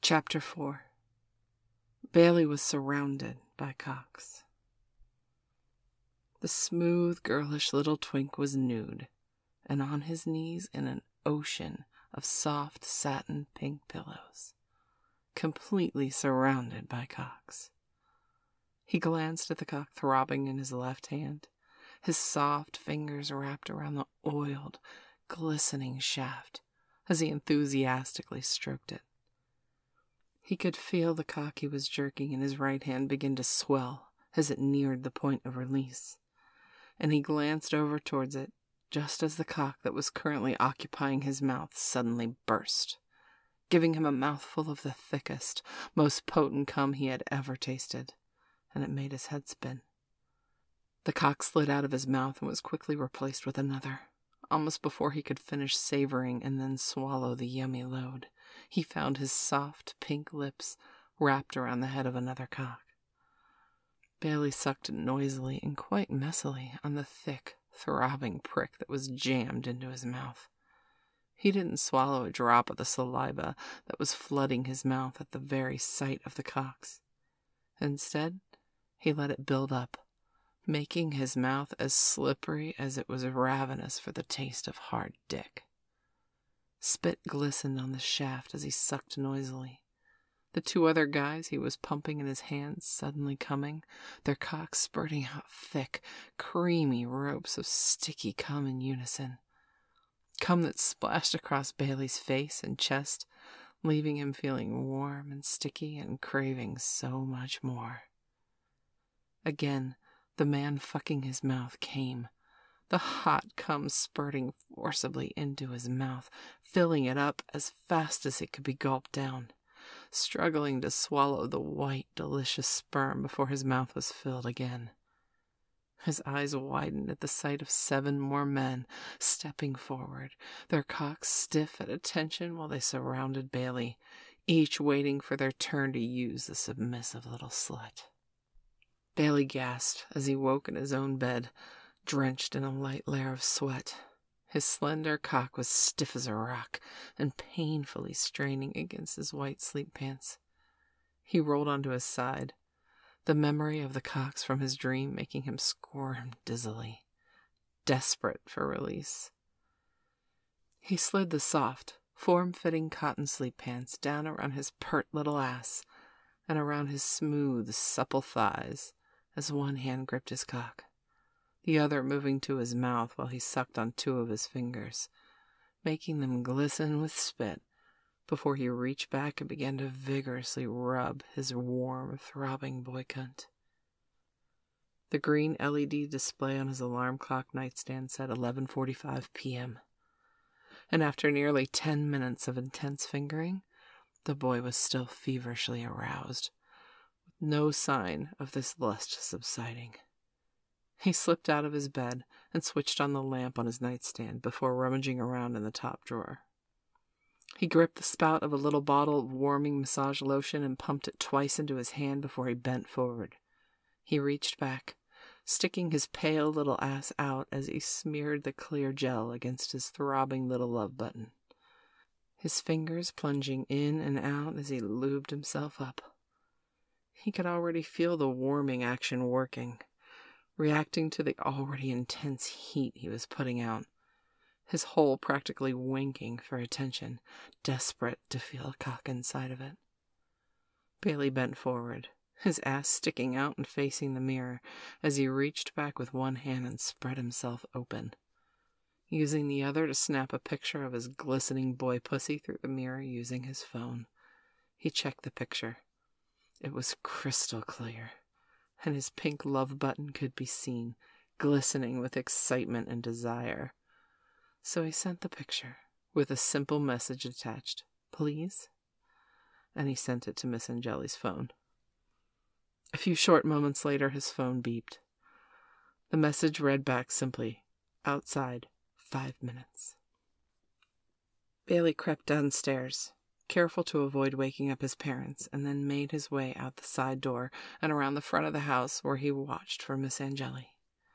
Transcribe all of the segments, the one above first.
Chapter 4. Bailey was surrounded by cocks. The smooth, girlish little twink was nude, and on his knees in an ocean of soft satin pink pillows, completely surrounded by cocks. He glanced at the cock throbbing in his left hand, his soft fingers wrapped around the oiled, glistening shaft as he enthusiastically stroked it. He could feel the cock he was jerking in his right hand begin to swell as it neared the point of release, and he glanced over towards it just as the cock that was currently occupying his mouth suddenly burst, giving him a mouthful of the thickest, most potent cum he had ever tasted, and it made his head spin. The cock slid out of his mouth and was quickly replaced with another. Almost before he could finish savoring and then swallow the yummy load, he found his soft pink lips wrapped around the head of another cock. Bailey sucked noisily and quite messily on the thick, throbbing prick that was jammed into his mouth. He didn't swallow a drop of the saliva that was flooding his mouth at the very sight of the cocks. Instead, he let it build up, making his mouth as slippery as it was ravenous for the taste of hard dick. Spit glistened on the shaft as he sucked noisily. The two other guys he was pumping in his hands suddenly coming, their cocks spurting out thick, creamy ropes of sticky cum in unison. Cum that splashed across Bailey's face and chest, leaving him feeling warm and sticky and craving so much more. Again, the man fucking his mouth came, the hot cum spurting forcibly into his mouth, filling it up as fast as it could be gulped down, struggling to swallow the white, delicious sperm before his mouth was filled again. His eyes widened at the sight of 7 more men stepping forward, their cocks stiff at attention while they surrounded Bailey, each waiting for their turn to use the submissive little slut. Bailey gasped as he woke in his own bed, drenched in a light layer of sweat. His slender cock was stiff as a rock and painfully straining against his white sleep pants. He rolled onto his side, the memory of the cocks from his dream making him squirm dizzily, desperate for release. He slid the soft, form-fitting cotton sleep pants down around his pert little ass and around his smooth, supple thighs as one hand gripped his cock, the other moving to his mouth while he sucked on 2 of his fingers, making them glisten with spit before he reached back and began to vigorously rub his warm, throbbing boy cunt. The green LED display on his alarm clock nightstand said 11:45 p.m., and after nearly 10 minutes of intense fingering, the boy was still feverishly aroused, with no sign of this lust subsiding. He slipped out of his bed and switched on the lamp on his nightstand before rummaging around in the top drawer. He gripped the spout of a little bottle of warming massage lotion and pumped it twice into his hand before he bent forward. He reached back, sticking his pale little ass out as he smeared the clear gel against his throbbing little love button, his fingers plunging in and out as he lubed himself up. He could already feel the warming action working, reacting to the already intense heat he was putting out, his hole practically winking for attention, desperate to feel a cock inside of it. Bailey bent forward, his ass sticking out and facing the mirror as he reached back with one hand and spread himself open, using the other to snap a picture of his glistening boy pussy through the mirror using his phone. He checked the picture. It was crystal clear, and his pink love button could be seen, glistening with excitement and desire. So he sent the picture, with a simple message attached, "Please?" and he sent it to Miss Angeli's phone. A few short moments later, his phone beeped. The message read back simply, "Outside, 5 minutes." Bailey crept downstairs, careful to avoid waking up his parents, and then made his way out the side door and around the front of the house where he watched for Miss Angeli.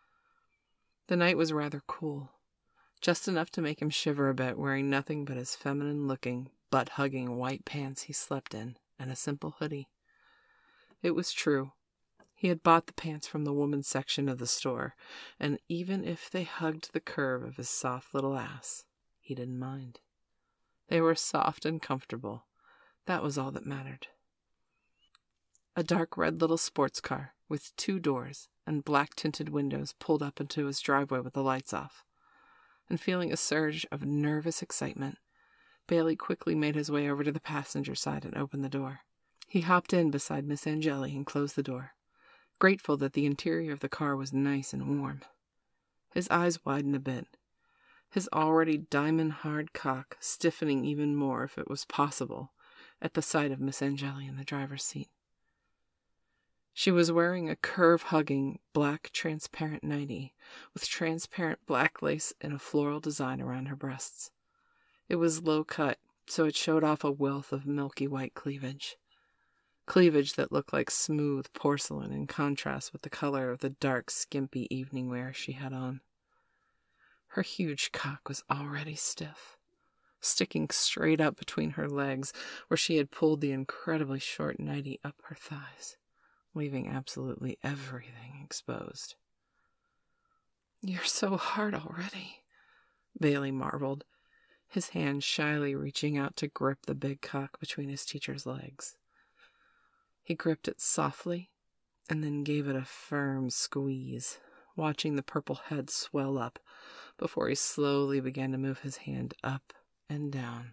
The night was rather cool, just enough to make him shiver a bit, wearing nothing but his feminine-looking, butt-hugging white pants he slept in and a simple hoodie. It was true. He had bought the pants from the women's section of the store, and even if they hugged the curve of his soft little ass, he didn't mind. They were soft and comfortable. That was all that mattered. A dark red little sports car with 2 doors and black-tinted windows pulled up into his driveway with the lights off. And feeling a surge of nervous excitement, Bailey quickly made his way over to the passenger side and opened the door. He hopped in beside Miss Angeli and closed the door, grateful that the interior of the car was nice and warm. His eyes widened a bit, his already diamond-hard cock stiffening even more if it was possible at the sight of Miss Angeli in the driver's seat. She was wearing a curve-hugging black transparent nightie with transparent black lace and a floral design around her breasts. It was low-cut, so it showed off a wealth of milky white cleavage. Cleavage that looked like smooth porcelain in contrast with the color of the dark, skimpy evening wear she had on. Her huge cock was already stiff, sticking straight up between her legs where she had pulled the incredibly short nightie up her thighs, leaving absolutely everything exposed. "You're so hard already," Bailey marveled, his hand shyly reaching out to grip the big cock between his teacher's legs. He gripped it softly and then gave it a firm squeeze, watching the purple head swell up before he slowly began to move his hand up and down.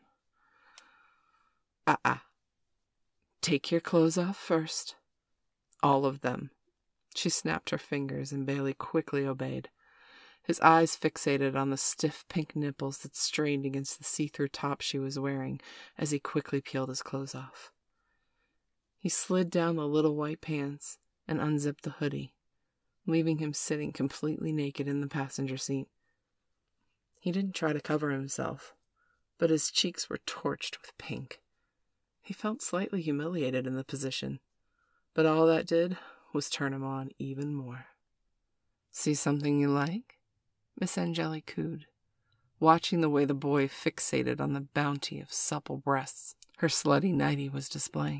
Take your clothes off first. All of them." She snapped her fingers and Bailey quickly obeyed, his eyes fixated on the stiff pink nipples that strained against the see-through top she was wearing as he quickly peeled his clothes off. He slid down the little white pants and unzipped the hoodie, leaving him sitting completely naked in the passenger seat. He didn't try to cover himself, but his cheeks were torched with pink. He felt slightly humiliated in the position, but all that did was turn him on even more. "See something you like?" Miss Angeli cooed, watching the way the boy fixated on the bounty of supple breasts her slutty nightie was displaying.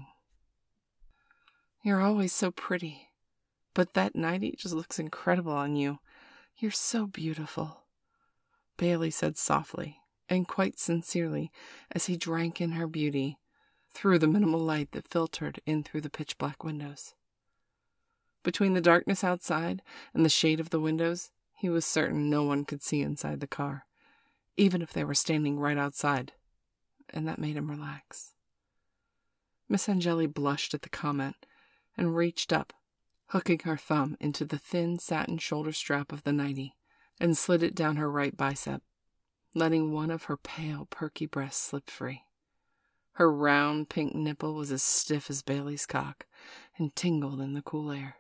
"You're always so pretty, but that nightie just looks incredible on you. You're so beautiful," Bailey said softly and quite sincerely as he drank in her beauty through the minimal light that filtered in through the pitch-black windows. Between the darkness outside and the shade of the windows, he was certain no one could see inside the car, even if they were standing right outside, and that made him relax. Miss Angeli blushed at the comment and reached up, hooking her thumb into the thin satin shoulder strap of the nightie, and slid it down her right bicep, letting one of her pale, perky breasts slip free. Her round pink nipple was as stiff as Bailey's cock and tingled in the cool air.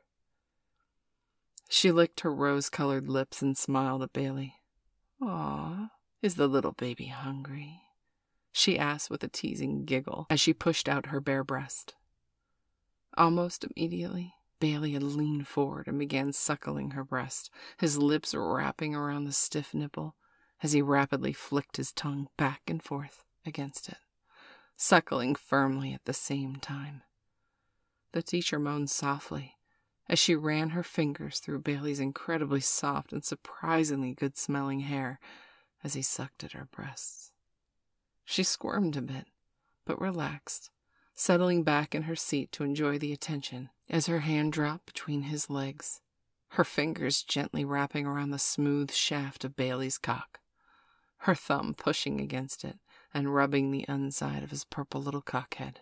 She licked her rose-colored lips and smiled at Bailey. "Aw, is the little baby hungry?" she asked with a teasing giggle as she pushed out her bare breast. Almost immediately, Bailey had leaned forward and began suckling her breast, his lips wrapping around the stiff nipple as he rapidly flicked his tongue back and forth against it, suckling firmly at the same time. The teacher moaned softly as she ran her fingers through Bailey's incredibly soft and surprisingly good-smelling hair as he sucked at her breasts. She squirmed a bit, but relaxed, settling back in her seat to enjoy the attention as her hand dropped between his legs, her fingers gently wrapping around the smooth shaft of Bailey's cock, her thumb pushing against it and rubbing the inside of his purple little cockhead.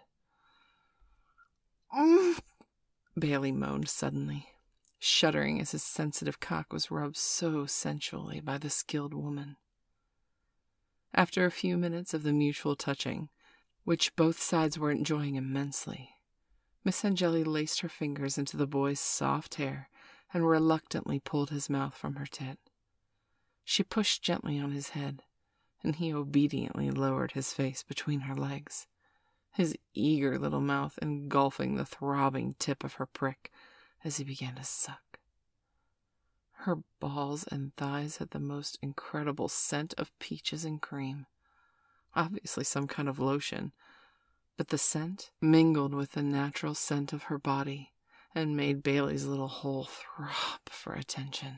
Bailey moaned suddenly, shuddering as his sensitive cock was rubbed so sensually by the skilled woman. After a few minutes of the mutual touching, which both sides were enjoying immensely, Miss Angeli laced her fingers into the boy's soft hair and reluctantly pulled his mouth from her tit. She pushed gently on his head, and he obediently lowered his face between her legs, his eager little mouth engulfing the throbbing tip of her prick as he began to suck. Her balls and thighs had the most incredible scent of peaches and cream, obviously some kind of lotion, but the scent mingled with the natural scent of her body and made Bailey's little hole throb for attention.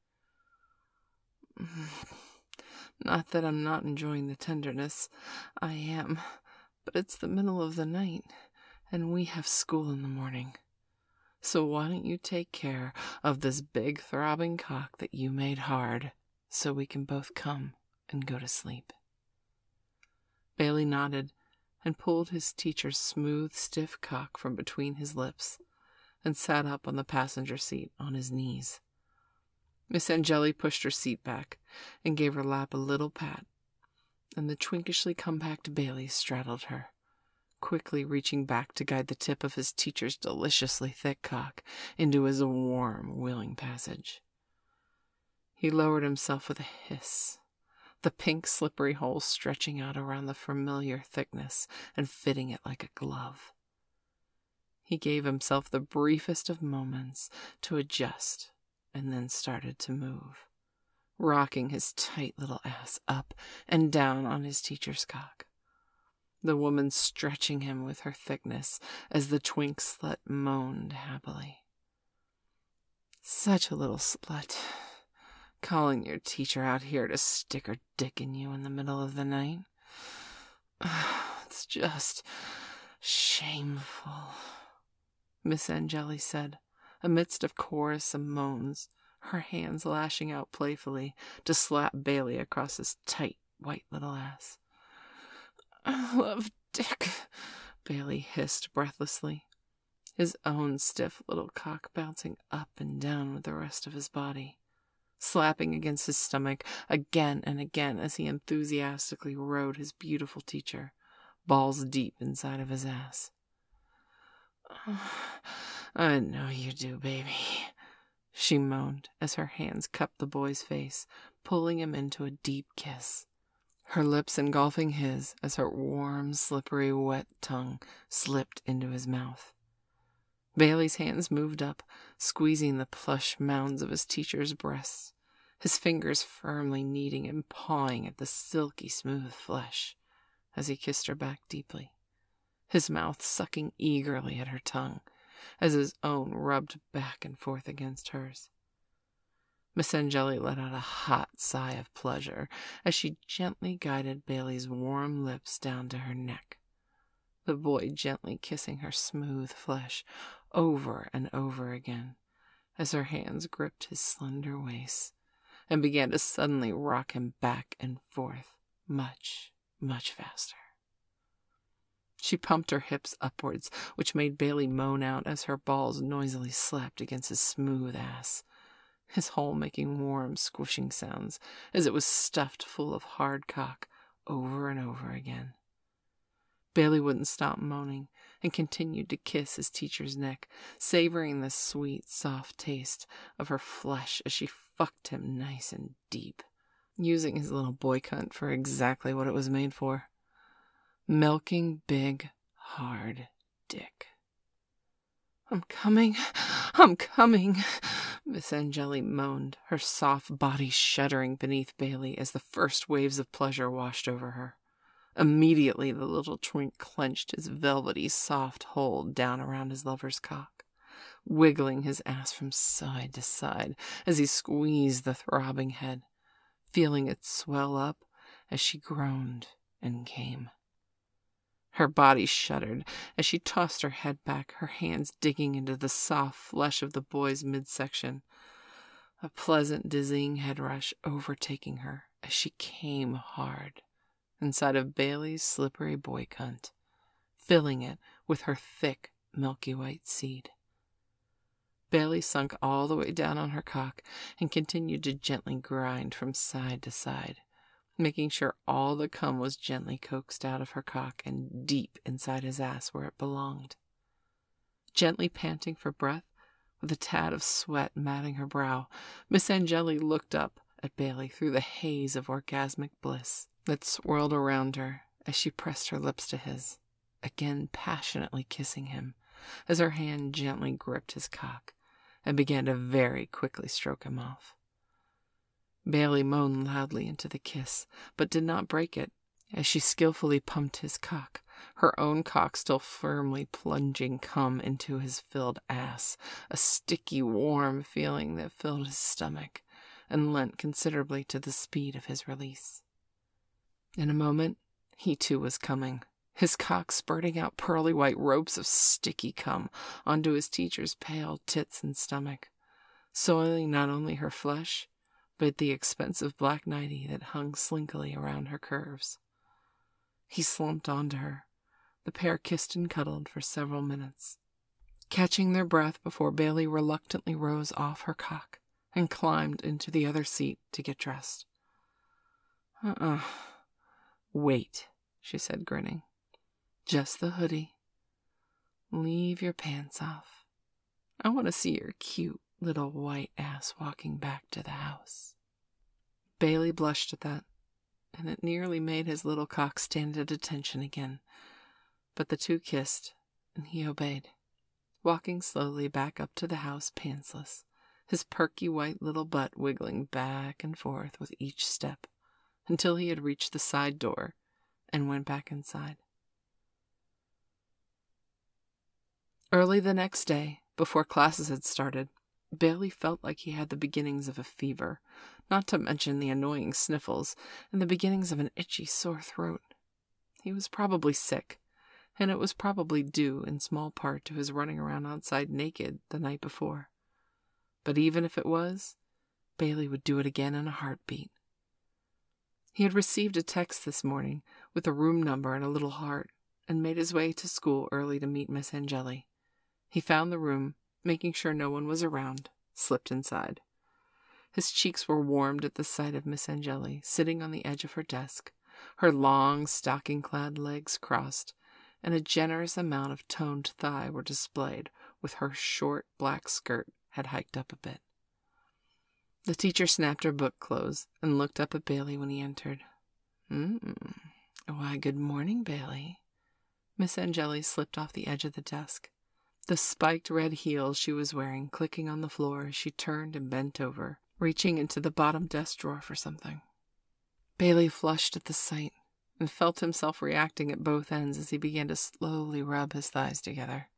Not that I'm not enjoying the tenderness. I am, but it's the middle of the night, and we have school in the morning. So why don't you take care of this big throbbing cock that you made hard, so we can both come and go to sleep? Bailey nodded and pulled his teacher's smooth, stiff cock from between his lips and sat up on the passenger seat on his knees. Miss Angeli pushed her seat back and gave her lap a little pat, and the twinkishly compact Bailey straddled her, quickly reaching back to guide the tip of his teacher's deliciously thick cock into his warm, willing passage. He lowered himself with a hiss, the pink slippery hole stretching out around the familiar thickness and fitting it like a glove. He gave himself the briefest of moments to adjust and then started to move, rocking his tight little ass up and down on his teacher's cock, the woman stretching him with her thickness as the twink slut moaned happily. Such a little slut, calling your teacher out here to stick her dick in you in the middle of the night. It's just shameful, Miss Angeli said, amidst a chorus of moans, her hands lashing out playfully to slap Bailey across his tight, white little ass. I love dick, Bailey hissed breathlessly, his own stiff little cock bouncing up and down with the rest of his body, slapping against his stomach again and again as he enthusiastically rode his beautiful teacher, balls deep inside of his ass. I know you do, baby, she moaned as her hands cupped the boy's face, pulling him into a deep kiss, her lips engulfing his as her warm, slippery, wet tongue slipped into his mouth. Bailey's hands moved up, squeezing the plush mounds of his teacher's breasts, his fingers firmly kneading and pawing at the silky smooth flesh as he kissed her back deeply, his mouth sucking eagerly at her tongue as his own rubbed back and forth against hers. Miss Angeli let out a hot sigh of pleasure as she gently guided Bailey's warm lips down to her neck, the boy gently kissing her smooth flesh over and over again as her hands gripped his slender waist and began to suddenly rock him back and forth much, much faster. She pumped her hips upwards, which made Bailey moan out as her balls noisily slapped against his smooth ass, his hole making warm, squishing sounds as it was stuffed full of hard cock over and over again. Bailey wouldn't stop moaning and continued to kiss his teacher's neck, savoring the sweet, soft taste of her flesh as she fucked him nice and deep, using his little boy cunt for exactly what it was made for. Milking big, hard dick. I'm coming, Miss Angeli moaned, her soft body shuddering beneath Bailey as the first waves of pleasure washed over her. Immediately the little twink clenched his velvety, soft hold down around his lover's cock, wiggling his ass from side to side as he squeezed the throbbing head, feeling it swell up as she groaned and came. Her body shuddered as she tossed her head back, her hands digging into the soft flesh of the boy's midsection, a pleasant, dizzying head rush overtaking her as she came hard inside of Bailey's slippery boy cunt, filling it with her thick, milky white seed. Bailey sunk all the way down on her cock and continued to gently grind from side to side, making sure all the cum was gently coaxed out of her cock and deep inside his ass where it belonged. Gently panting for breath, with a tad of sweat matting her brow, Miss Angeli looked up at Bailey through the haze of orgasmic bliss that swirled around her as she pressed her lips to his, again passionately kissing him as her hand gently gripped his cock and began to very quickly stroke him off. Bailey moaned loudly into the kiss, but did not break it, As she skillfully pumped his cock, her own cock still firmly plunging cum into his filled ass, a sticky, warm feeling that filled his stomach and lent considerably to the speed of his release. In a moment, he too was coming, his cock spurting out pearly white ropes of sticky cum onto his teacher's pale tits and stomach, soiling not only her flesh, but the expensive black nightie that hung slinkily around her curves. He slumped onto her. The pair kissed and cuddled for several minutes, catching their breath before Bailey reluctantly rose off her cock and climbed into the other seat to get dressed. Wait, she said, grinning. Just the hoodie. Leave your pants off. I want to see your cute little white ass walking back to the house. Bailey blushed at that, and it nearly made his little cock stand at attention again. But the two kissed, and he obeyed, walking slowly back up to the house pantsless, his perky white little butt wiggling back and forth with each step, until he had reached the side door and went back inside. Early the next day, before classes had started, Bailey felt like he had the beginnings of a fever, not to mention the annoying sniffles and the beginnings of an itchy, sore throat. He was probably sick, and it was probably due in small part to his running around outside naked the night before. But even if it was, Bailey would do it again in a heartbeat. He had received a text this morning with a room number and a little heart, and made his way to school early to meet Miss Angeli. He found the room, making sure no one was around, slipped inside. His cheeks were warmed at the sight of Miss Angeli, sitting on the edge of her desk, her long, stocking-clad legs crossed, and a generous amount of toned thigh were displayed, with her short black skirt had hiked up a bit. The teacher snapped her book close and looked up at Bailey when he entered. Why, good morning, Bailey. Miss Angeli slipped off the edge of the desk, the spiked red heels she was wearing clicking on the floor as she turned and bent over, reaching into the bottom desk drawer for something. Bailey flushed at the sight and felt himself reacting at both ends as he began to slowly rub his thighs together.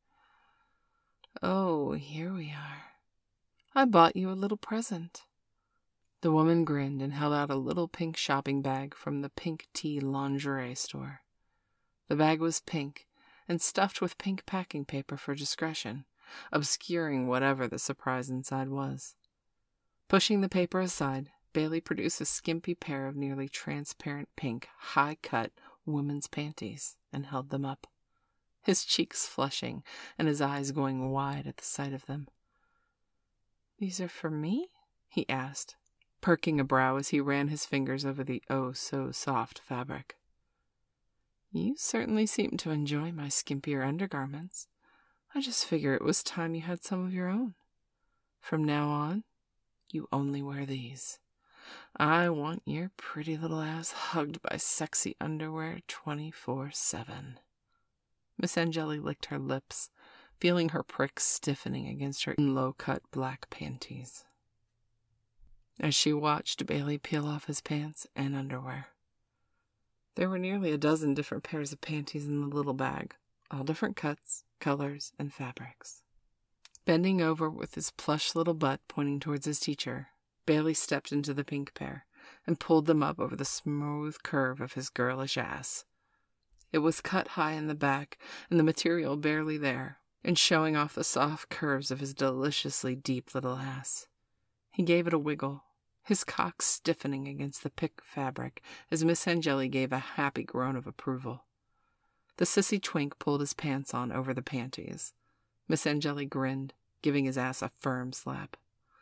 Oh, here we are. I bought you a little present. The woman grinned and held out a little pink shopping bag from the Pink Tea lingerie store. The bag was pink and stuffed with pink packing paper for discretion, obscuring whatever the surprise inside was. Pushing the paper aside, Bailey produced a skimpy pair of nearly transparent pink, high-cut women's panties and held them up, his cheeks flushing and his eyes going wide at the sight of them. These are for me? He asked, perking a brow as he ran his fingers over the oh-so-soft fabric. You certainly seem to enjoy my skimpier undergarments. I just figure it was time you had some of your own. From now on, you only wear these. I want your pretty little ass hugged by sexy underwear 24/7. Miss Angeli licked her lips, feeling her pricks stiffening against her low-cut black panties, as she watched Bailey peel off his pants and underwear. There were nearly a dozen different pairs of panties in the little bag, all different cuts, colors, and fabrics. Bending over with his plush little butt pointing towards his teacher, Bailey stepped into the pink pair and pulled them up over the smooth curve of his girlish ass. It was cut high in the back and the material barely there, and showing off the soft curves of his deliciously deep little ass. He gave it a wiggle, his cock stiffening against the pink fabric as Miss Angeli gave a happy groan of approval. The sissy twink pulled his pants on over the panties. Miss Angeli grinned, giving his ass a firm slap.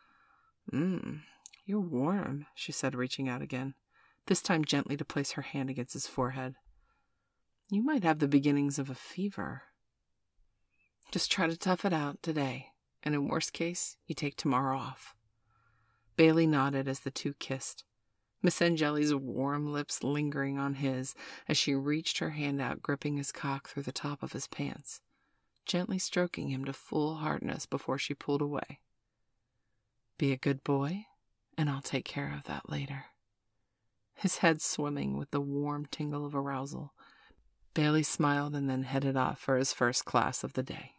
You're warm, she said, reaching out again, this time gently to place her hand against his forehead. You might have the beginnings of a fever. Just try to tough it out today, and in worst case, you take tomorrow off. Bailey nodded as the two kissed, Miss Angeli's warm lips lingering on his as she reached her hand out, gripping his cock through the top of his pants, gently stroking him to full hardness before she pulled away. Be a good boy, and I'll take care of that later. his head swimming with the warm tingle of arousal. Bailey smiled and then headed off for his first class of the day.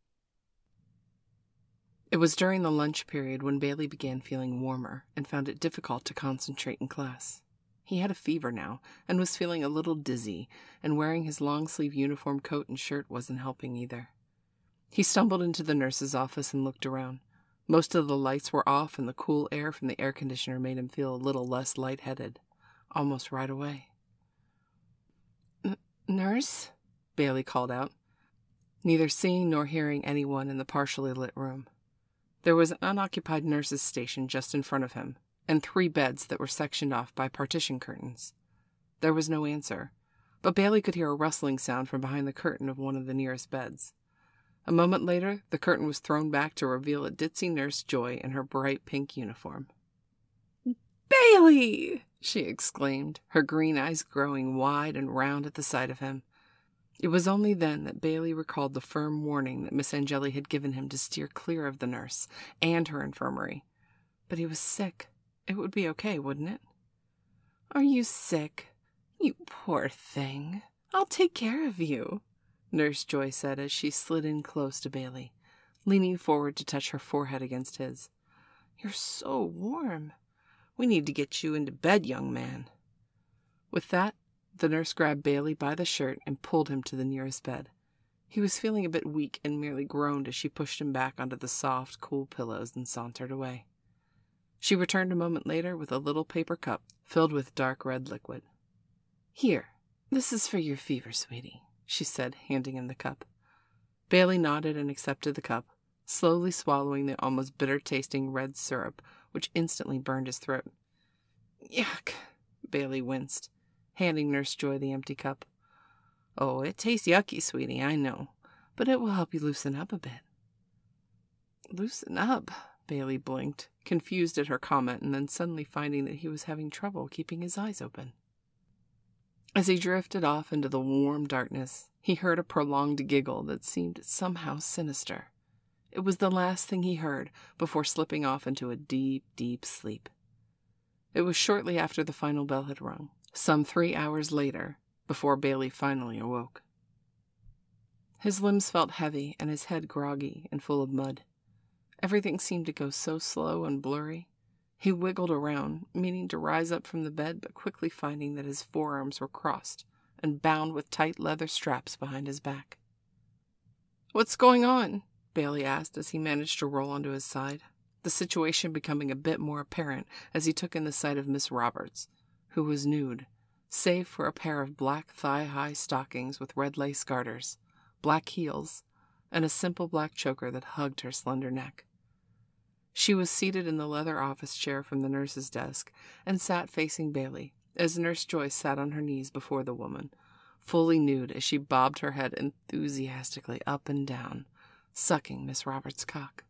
It was during the lunch period when Bailey began feeling warmer and found it difficult to concentrate in class. He had a fever now and was feeling a little dizzy, and wearing his long-sleeve uniform coat and shirt wasn't helping either. He stumbled into the nurse's office and looked around. Most of the lights were off, and the cool air from the air conditioner made him feel a little less lightheaded, almost right away. "Nurse?" Bailey called out, neither seeing nor hearing anyone in the partially lit room. There was an unoccupied nurse's station just in front of him, and 3 beds that were sectioned off by partition curtains. There was no answer, but Bailey could hear a rustling sound from behind the curtain of one of the nearest beds. A moment later, the curtain was thrown back to reveal a ditzy Nurse Joy in her bright pink uniform. "Bailey!" she exclaimed, her green eyes growing wide and round at the sight of him. It was only then that Bailey recalled the firm warning that Miss Angeli had given him to steer clear of the nurse and her infirmary. But he was sick. It would be okay, wouldn't it? "Are you sick? You poor thing. I'll take care of you," Nurse Joy said as she slid in close to Bailey, leaning forward to touch her forehead against his. "You're so warm. We need to get you into bed, young man." With that, the nurse grabbed Bailey by the shirt and pulled him to the nearest bed. He was feeling a bit weak and merely groaned as she pushed him back onto the soft, cool pillows and sauntered away. She returned a moment later with a little paper cup filled with dark red liquid. "Here, this is for your fever, sweetie," she said, handing him the cup. Bailey nodded and accepted the cup, slowly swallowing the almost bitter-tasting red syrup, which instantly burned his throat. "Yuck," Bailey winced, handing Nurse Joy the empty cup. "Oh, it tastes yucky, sweetie, I know, but it will help you loosen up a bit." "Loosen up?" Bailey blinked, confused at her comment, and then suddenly finding that he was having trouble keeping his eyes open. As he drifted off into the warm darkness, he heard a prolonged giggle that seemed somehow sinister. It was the last thing he heard before slipping off into a deep, deep sleep. It was shortly after the final bell had rung, some 3 hours later, before Bailey finally awoke. His limbs felt heavy and his head groggy and full of mud. Everything seemed to go so slow and blurry. He wiggled around, meaning to rise up from the bed, but quickly finding that his forearms were crossed and bound with tight leather straps behind his back. "What's going on?" Bailey asked as he managed to roll onto his side, the situation becoming a bit more apparent as he took in the sight of Miss Roberts, who was nude, save for a pair of black thigh-high stockings with red lace garters, black heels, and a simple black choker that hugged her slender neck. She was seated in the leather office chair from the nurse's desk and sat facing Bailey, as Nurse Joy sat on her knees before the woman, fully nude as she bobbed her head enthusiastically up and down, sucking Miss Roberts' cock.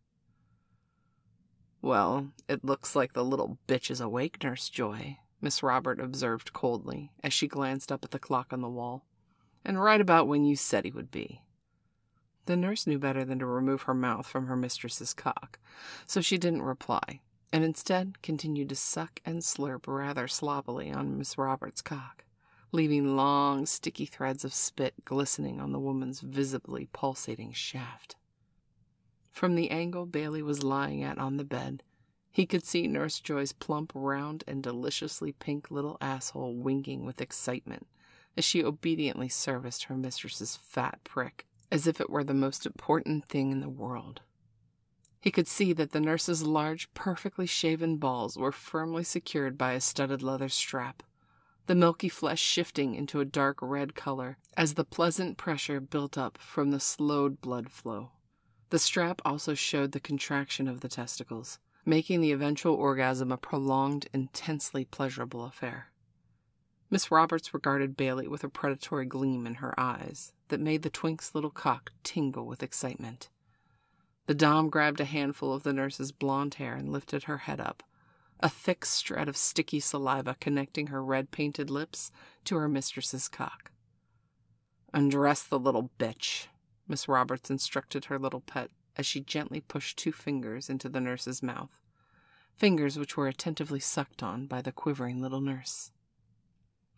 "Well, it looks like the little bitch is awake, Nurse Joy," Miss Robert observed coldly as she glanced up at the clock on the wall, "and right about when you said he would be." The nurse knew better than to remove her mouth from her mistress's cock, so she didn't reply, and instead continued to suck and slurp rather sloppily on Miss Roberts' cock, leaving long, sticky threads of spit glistening on the woman's visibly pulsating shaft. From the angle Bailey was lying at on the bed, he could see Nurse Joy's plump, round, and deliciously pink little asshole winking with excitement as she obediently serviced her mistress's fat prick, as if it were the most important thing in the world. He could see that the nurse's large, perfectly shaven balls were firmly secured by a studded leather strap, the milky flesh shifting into a dark red color as the pleasant pressure built up from the slowed blood flow. The strap also showed the contraction of the testicles, making the eventual orgasm a prolonged, intensely pleasurable affair. Miss Roberts regarded Bailey with a predatory gleam in her eyes that made the twink's little cock tingle with excitement. The dom grabbed a handful of the nurse's blonde hair and lifted her head up, a thick strand of sticky saliva connecting her red-painted lips to her mistress's cock. "Undress the little bitch," Miss Roberts instructed her little pet as she gently pushed 2 fingers into the nurse's mouth, fingers which were attentively sucked on by the quivering little nurse.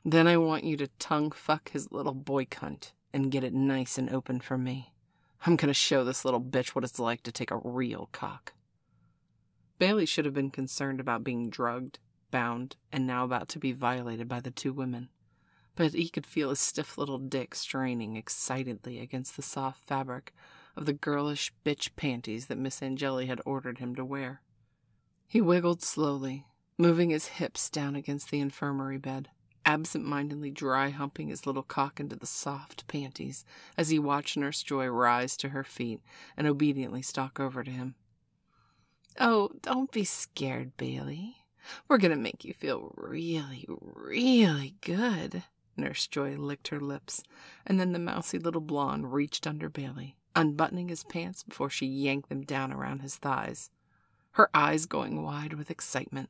Then I want you to tongue fuck his little boy cunt and get it nice and open for me. I'm gonna show this little bitch what it's like to take a real cock. Bailey should have been concerned about being drugged, bound, and now about to be violated by the two women. But he could feel his stiff little dick straining excitedly against the soft fabric of the girlish bitch panties that Miss Angeli had ordered him to wear. He wiggled slowly, moving his hips down against the infirmary bed, absent-mindedly dry-humping his little cock into the soft panties as he watched Nurse Joy rise to her feet and obediently stalk over to him. "Oh, don't be scared, Bailey. We're going to make you feel really, really good." Nurse Joy licked her lips, and then the mousy little blonde reached under Bailey, unbuttoning his pants before she yanked them down around his thighs, her eyes going wide with excitement.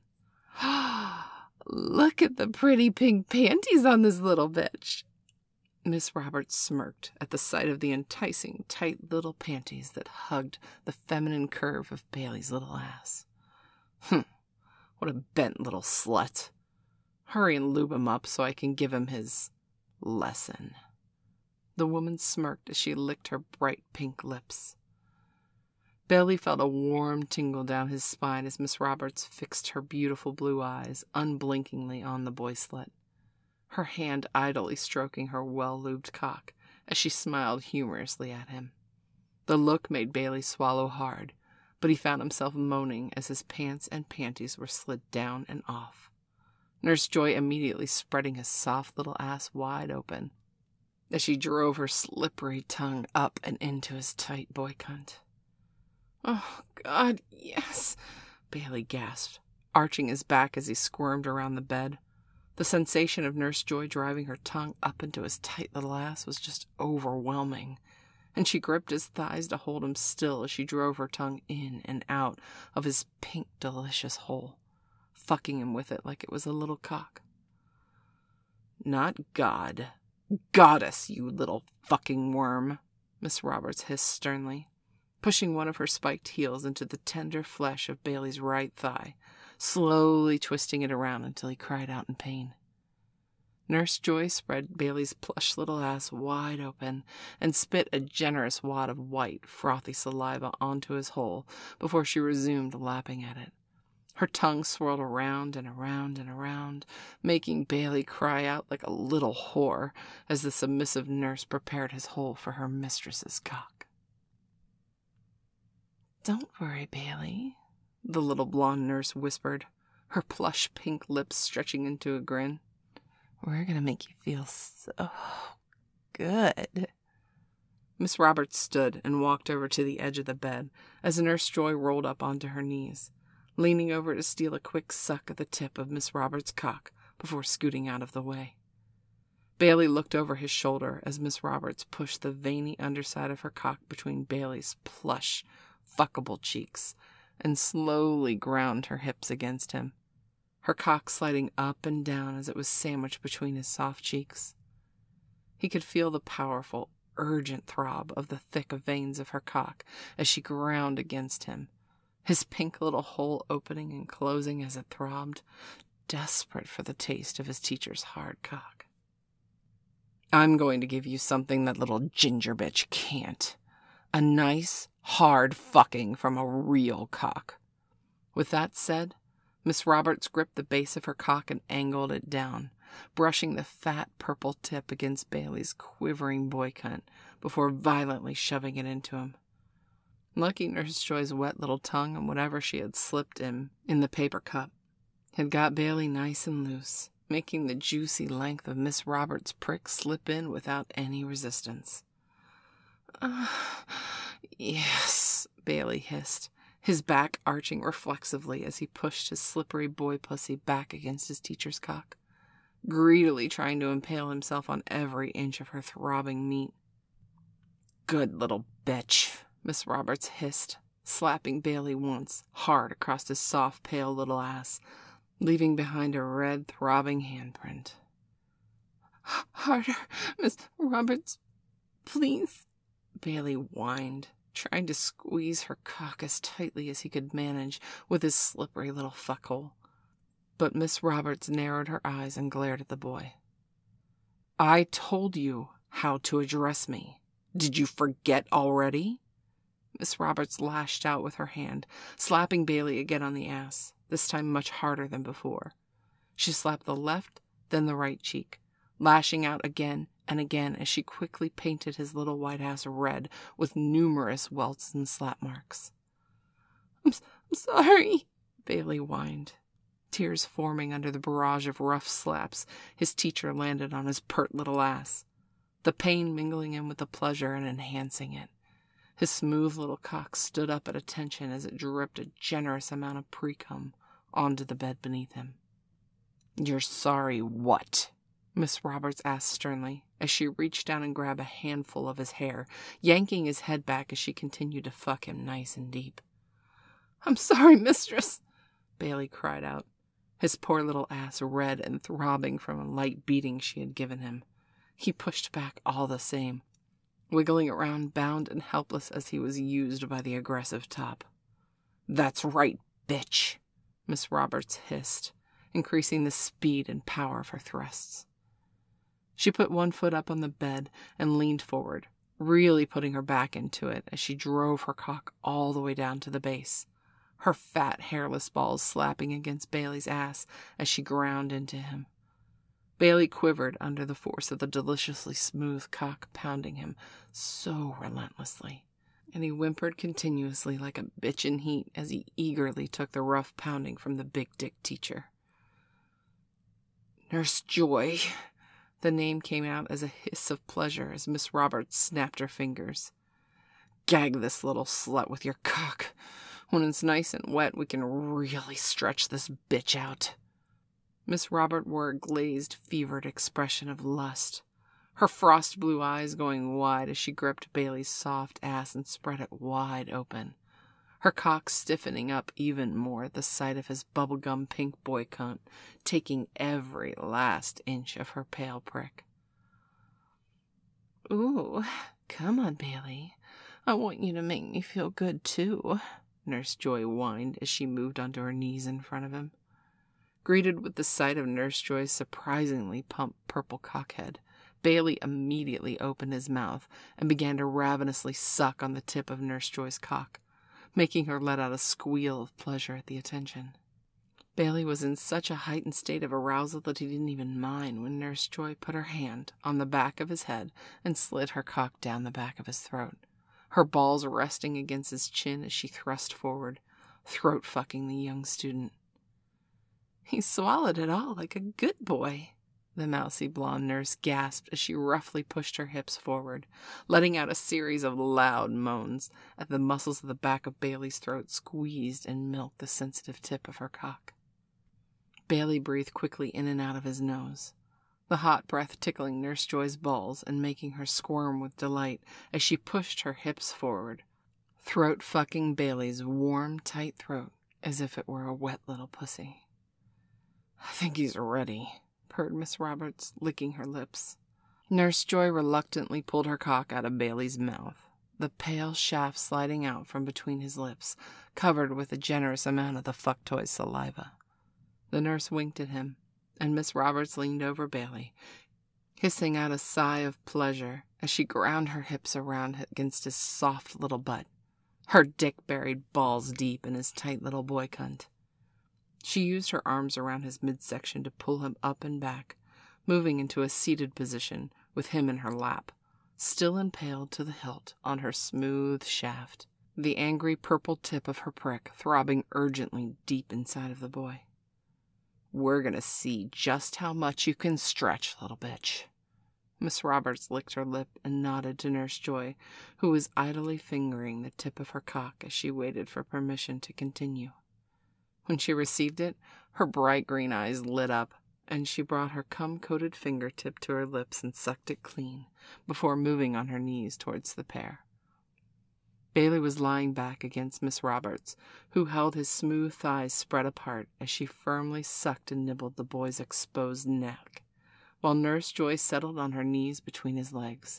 "Look at the pretty pink panties on this little bitch." Miss Roberts smirked at the sight of the enticing, tight little panties that hugged the feminine curve of Bailey's little ass. What a bent little slut. Hurry and lube him up so I can give him his lesson." The woman smirked as she licked her bright pink lips. Bailey felt a warm tingle down his spine as Miss Roberts fixed her beautiful blue eyes unblinkingly on the boy slut, her hand idly stroking her well-lubed cock as she smiled humorously at him. The look made Bailey swallow hard, but he found himself moaning as his pants and panties were slid down and off, Nurse Joy immediately spreading his soft little ass wide open as she drove her slippery tongue up and into his tight boy cunt. "Oh, God, yes," Bailey gasped, arching his back as he squirmed around the bed. The sensation of Nurse Joy driving her tongue up into his tight little ass was just overwhelming, and she gripped his thighs to hold him still as she drove her tongue in and out of his pink, delicious hole, fucking him with it like it was a little cock. "Not God. Goddess, you little fucking worm," Miss Roberts hissed sternly, pushing one of her spiked heels into the tender flesh of Bailey's right thigh, slowly twisting it around until he cried out in pain. Nurse Joy spread Bailey's plush little ass wide open and spit a generous wad of white, frothy saliva onto his hole before she resumed lapping at it. Her tongue swirled around and around and around, making Bailey cry out like a little whore as the submissive nurse prepared his hole for her mistress's cock. "Don't worry, Bailey," the little blonde nurse whispered, her plush pink lips stretching into a grin. "We're going to make you feel so good." Miss Roberts stood and walked over to the edge of the bed as Nurse Joy rolled up onto her knees, leaning over to steal a quick suck at the tip of Miss Roberts' cock before scooting out of the way. Bailey looked over his shoulder as Miss Roberts pushed the veiny underside of her cock between Bailey's plush, fuckable cheeks and slowly ground her hips against him, her cock sliding up and down as it was sandwiched between his soft cheeks. He could feel the powerful, urgent throb of the thick veins of her cock as she ground against him, his pink little hole opening and closing as it throbbed, desperate for the taste of his teacher's hard cock. "I'm going to give you something that little ginger bitch can't. A nice, hard fucking from a real cock." With that said, Miss Roberts gripped the base of her cock and angled it down, brushing the fat purple tip against Bailey's quivering boy cunt before violently shoving it into him. Lucky Nurse Joy's wet little tongue and whatever she had slipped in the paper cup had got Bailey nice and loose, making the juicy length of Miss Roberts' prick slip in without any resistance. "Yes," Bailey hissed, his back arching reflexively as he pushed his slippery boy pussy back against his teacher's cock, greedily trying to impale himself on every inch of her throbbing meat. "Good little bitch," Miss Roberts hissed, slapping Bailey once, hard across his soft, pale little ass, leaving behind a red, throbbing handprint. "Harder, Miss Roberts, please," Bailey whined, trying to squeeze her cock as tightly as he could manage with his slippery little fuckhole. But Miss Roberts narrowed her eyes and glared at the boy. I told you how to address me. Did you forget already? Miss Roberts lashed out with her hand, slapping Bailey again on the ass, this time much harder than before. She slapped the left, then the right cheek, lashing out again and again as she quickly painted his little white ass red with numerous welts and slap marks. I'm sorry, Bailey whined, tears forming under the barrage of rough slaps his teacher landed on his pert little ass, the pain mingling in with the pleasure and enhancing it. His smooth little cock stood up at attention as it dripped a generous amount of pre-cum onto the bed beneath him. You're sorry what? Miss Roberts asked sternly, as she reached down and grabbed a handful of his hair, yanking his head back as she continued to fuck him nice and deep. I'm sorry, mistress, Bailey cried out, his poor little ass red and throbbing from a light beating she had given him. He pushed back all the same, wiggling around bound and helpless as he was used by the aggressive top. That's right, bitch, Miss Roberts hissed, increasing the speed and power of her thrusts. She put one foot up on the bed and leaned forward, really putting her back into it as she drove her cock all the way down to the base, her fat, hairless balls slapping against Bailey's ass as she ground into him. Bailey quivered under the force of the deliciously smooth cock pounding him so relentlessly, and he whimpered continuously like a bitch in heat as he eagerly took the rough pounding from the big dick teacher. Nurse Joy. The name came out as a hiss of pleasure as Miss Roberts snapped her fingers. Gag this little slut with your cock. When it's nice and wet, we can really stretch this bitch out. Miss Robert wore a glazed, fevered expression of lust, her frost blue eyes going wide as she gripped Bailey's soft ass and spread it wide open, her cock stiffening up even more at the sight of his bubblegum pink boy cunt, taking every last inch of her pale prick. Ooh, come on, Bailey. I want you to make me feel good, too, Nurse Joy whined as she moved onto her knees in front of him. Greeted with the sight of Nurse Joy's surprisingly plump purple cockhead, Bailey immediately opened his mouth and began to ravenously suck on the tip of Nurse Joy's cock, making her let out a squeal of pleasure at the attention. Bailey was in such a heightened state of arousal that he didn't even mind when Nurse Joy put her hand on the back of his head and slid her cock down the back of his throat, her balls resting against his chin as she thrust forward, throat-fucking the young student. He swallowed it all like a good boy, the mousy blonde nurse gasped as she roughly pushed her hips forward, letting out a series of loud moans as the muscles of the back of Bailey's throat squeezed and milked the sensitive tip of her cock. Bailey breathed quickly in and out of his nose, the hot breath tickling Nurse Joy's balls and making her squirm with delight as she pushed her hips forward, throat-fucking Bailey's warm, tight throat as if it were a wet little pussy. I think he's ready, purred Miss Roberts, licking her lips. Nurse Joy reluctantly pulled her cock out of Bailey's mouth, the pale shaft sliding out from between his lips, covered with a generous amount of the fuck toy's saliva. The nurse winked at him, and Miss Roberts leaned over Bailey, hissing out a sigh of pleasure as she ground her hips around against his soft little butt, her dick buried balls deep in his tight little boy cunt. She used her arms around his midsection to pull him up and back, moving into a seated position with him in her lap, still impaled to the hilt on her smooth shaft, the angry purple tip of her prick throbbing urgently deep inside of the boy. We're gonna see just how much you can stretch, little bitch. Miss Roberts licked her lip and nodded to Nurse Joy, who was idly fingering the tip of her cock as she waited for permission to continue. When she received it, her bright green eyes lit up, and she brought her cum-coated fingertip to her lips and sucked it clean, before moving on her knees towards the pair. Bailey was lying back against Miss Roberts, who held his smooth thighs spread apart as she firmly sucked and nibbled the boy's exposed neck, while Nurse Joy settled on her knees between his legs.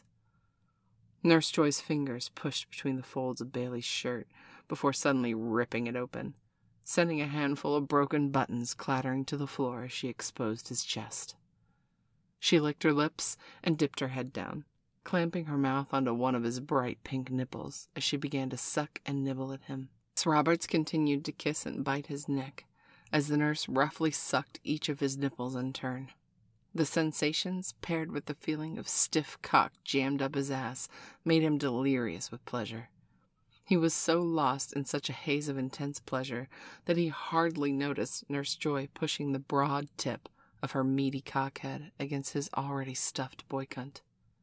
Nurse Joy's fingers pushed between the folds of Bailey's shirt before suddenly ripping it open, sending a handful of broken buttons clattering to the floor as she exposed his chest. She licked her lips and dipped her head down, clamping her mouth onto one of his bright pink nipples as she began to suck and nibble at him. Miss Roberts continued to kiss and bite his neck as the nurse roughly sucked each of his nipples in turn. The sensations, paired with the feeling of stiff cock jammed up his ass, made him delirious with pleasure. He was so lost in such a haze of intense pleasure that he hardly noticed Nurse Joy pushing the broad tip of her meaty cockhead against his already stuffed boy cunt.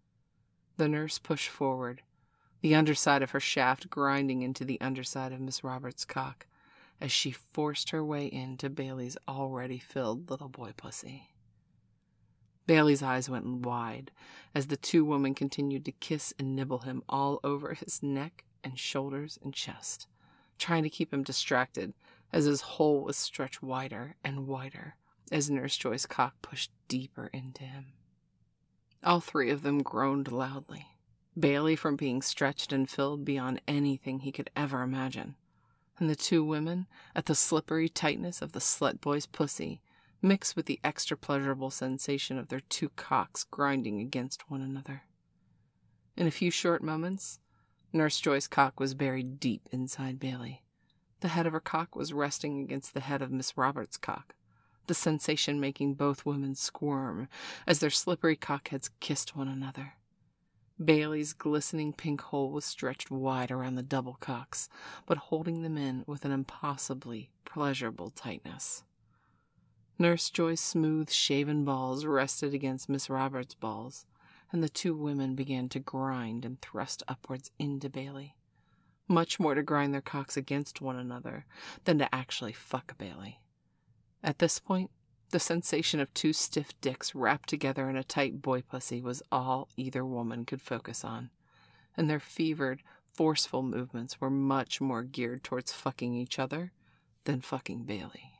The nurse pushed forward, the underside of her shaft grinding into the underside of Miss Roberts' cock, as she forced her way into Bailey's already filled little boy pussy. Bailey's eyes went wide as the two women continued to kiss and nibble him all over his neck and shoulders and chest, trying to keep him distracted as his hole was stretched wider and wider as Nurse Joy's cock pushed deeper into him. All three of them groaned loudly, Bailey from being stretched and filled beyond anything he could ever imagine, and the two women at the slippery tightness of the slut boy's pussy, mixed with the extra pleasurable sensation of their two cocks grinding against one another. In a few short moments, Nurse Joy's cock was buried deep inside Bailey. The head of her cock was resting against the head of Miss Roberts' cock, the sensation making both women squirm as their slippery cockheads kissed one another. Bailey's glistening pink hole was stretched wide around the double cocks, but holding them in with an impossibly pleasurable tightness. Nurse Joy's smooth, shaven balls rested against Miss Roberts' balls, and the two women began to grind and thrust upwards into Bailey, much more to grind their cocks against one another than to actually fuck Bailey. At this point, the sensation of two stiff dicks wrapped together in a tight boy pussy was all either woman could focus on, and their fevered, forceful movements were much more geared towards fucking each other than fucking Bailey.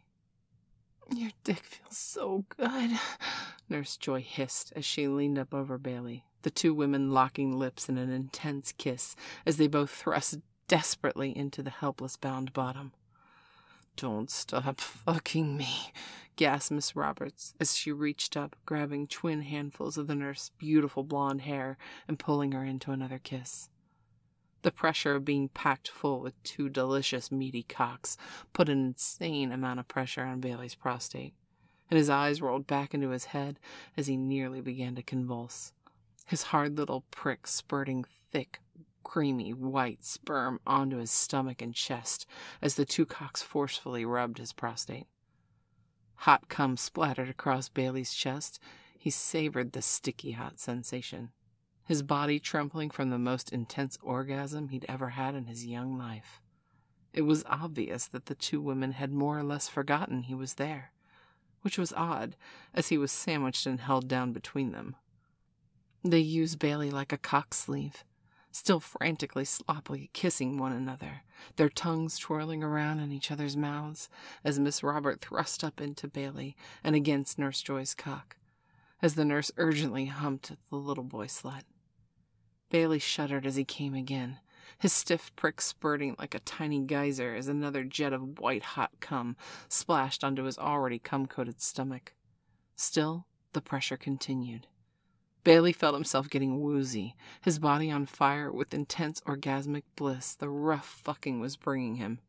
"Your dick feels so good," Nurse Joy hissed as she leaned up over Bailey, the two women locking lips in an intense kiss as they both thrust desperately into the helpless bound bottom. "Don't stop fucking me," gasped Miss Roberts as she reached up, grabbing twin handfuls of the nurse's beautiful blonde hair and pulling her into another kiss. The pressure of being packed full with two delicious meaty cocks put an insane amount of pressure on Bailey's prostate, and his eyes rolled back into his head as he nearly began to convulse, his hard little prick spurting thick, creamy white sperm onto his stomach and chest as the two cocks forcefully rubbed his prostate. Hot cum splattered across Bailey's chest. He savored the sticky hot sensation, his body trembling from the most intense orgasm he'd ever had in his young life. It was obvious that the two women had more or less forgotten he was there, which was odd, as he was sandwiched and held down between them. They used Bailey like a cock sleeve, still frantically sloppily kissing one another, their tongues twirling around in each other's mouths as Miss Robert thrust up into Bailey and against Nurse Joy's cock, as the nurse urgently humped the little boy slut. Bailey shuddered as he came again, his stiff prick spurting like a tiny geyser as another jet of white-hot cum splashed onto his already cum-coated stomach. Still, the pressure continued. Bailey felt himself getting woozy, his body on fire with intense orgasmic bliss the rough fucking was bringing him.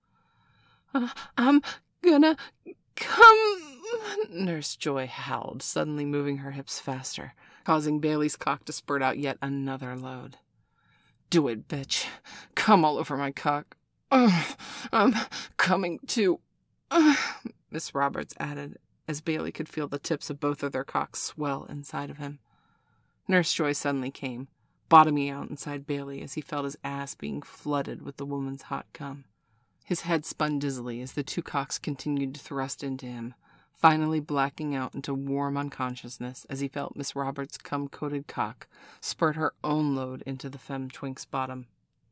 I'm gonna come," Nurse Joy howled, suddenly moving her hips faster, causing Bailey's cock to spurt out yet another load. "Do it, bitch. Come all over my cock. I'm coming too," Miss Roberts added, as Bailey could feel the tips of both of their cocks swell inside of him. Nurse Joy suddenly came, bottoming out inside Bailey as he felt his ass being flooded with the woman's hot cum. His head spun dizzily as the two cocks continued to thrust into him, finally blacking out into warm unconsciousness as he felt Miss Roberts' cum-coated cock spurt her own load into the femme twink's bottom.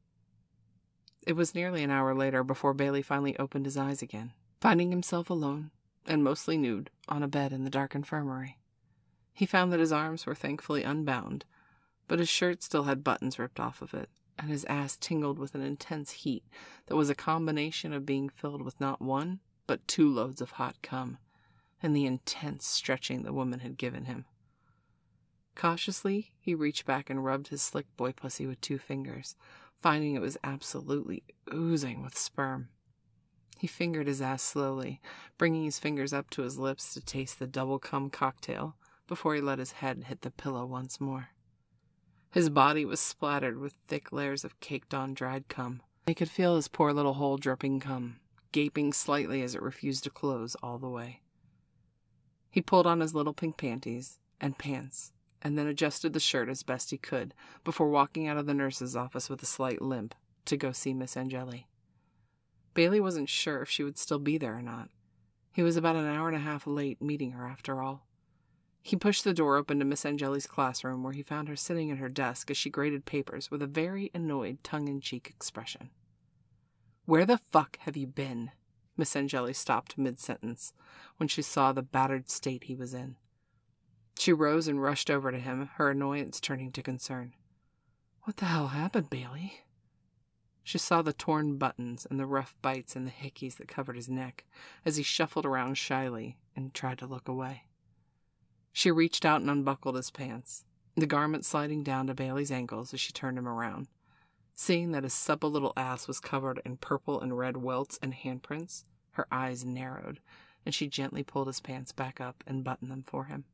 It was nearly an hour later before Bailey finally opened his eyes again, finding himself alone, and mostly nude, on a bed in the dark infirmary. He found that his arms were thankfully unbound, but his shirt still had buttons ripped off of it, and his ass tingled with an intense heat that was a combination of being filled with not one, but 2 loads of hot cum, and the intense stretching the woman had given him. Cautiously, he reached back and rubbed his slick boy pussy with 2 fingers, finding it was absolutely oozing with sperm. He fingered his ass slowly, bringing his fingers up to his lips to taste the double cum cocktail before he let his head hit the pillow once more. His body was splattered with thick layers of caked-on dried cum. He could feel his poor little hole dripping cum, gaping slightly as it refused to close all the way. He pulled on his little pink panties and pants, and then adjusted the shirt as best he could before walking out of the nurse's office with a slight limp to go see Miss Angeli. Bailey wasn't sure if she would still be there or not. He was about an hour and a half late meeting her after all. He pushed the door open to Miss Angeli's classroom, where he found her sitting at her desk as she graded papers with a very annoyed, tongue-in-cheek expression. "Where the fuck have you been?" Miss Angeli stopped mid-sentence when she saw the battered state he was in. She rose and rushed over to him, her annoyance turning to concern. "What the hell happened, Bailey?" She saw the torn buttons and the rough bites and the hickeys that covered his neck as he shuffled around shyly and tried to look away. She reached out and unbuckled his pants, the garment sliding down to Bailey's ankles as she turned him around. Seeing that his supple little ass was covered in purple and red welts and handprints, her eyes narrowed, and she gently pulled his pants back up and buttoned them for him.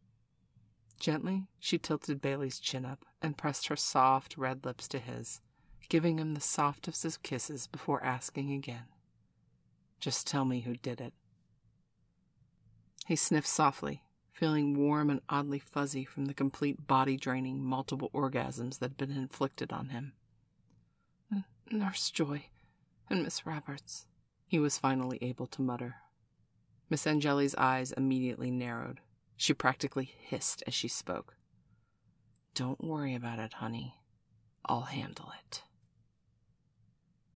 Gently, she tilted Bailey's chin up and pressed her soft red lips to his, giving him the softest of kisses before asking again, "Just tell me who did it." He sniffed softly, feeling warm and oddly fuzzy from the complete body-draining multiple orgasms that had been inflicted on him. "Nurse Joy and Miss Roberts," he was finally able to mutter. Miss Angeli's eyes immediately narrowed. She practically hissed as she spoke. "Don't worry about it, honey. I'll handle it."